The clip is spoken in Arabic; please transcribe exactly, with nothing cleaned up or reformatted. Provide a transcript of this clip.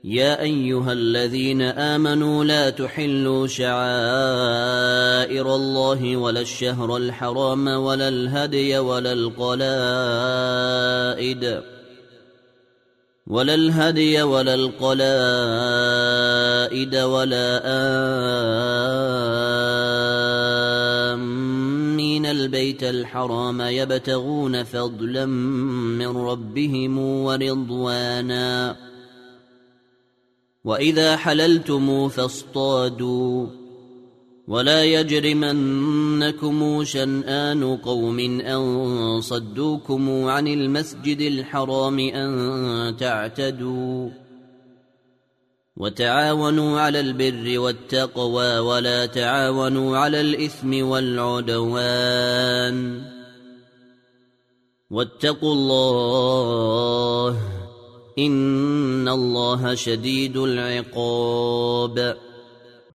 يا أيها الذين آمنوا لا تحلوا شعائر الله ولا الشهر الحرام ولا الهدي ولا القلائد ولا الهدي ولا القلائد ولا آمين البيت الحرام يبتغون فضلا من ربهم ورضوانا وإذا حللتم فاصطادوا ولا يجرمنكم شنآن قوم أن صدوكم عن المسجد الحرام أن تعتدوا وتعاونوا على البر والتقوى ولا تعاونوا على الإثم والعدوان واتقوا الله إن الله شديد العقاب.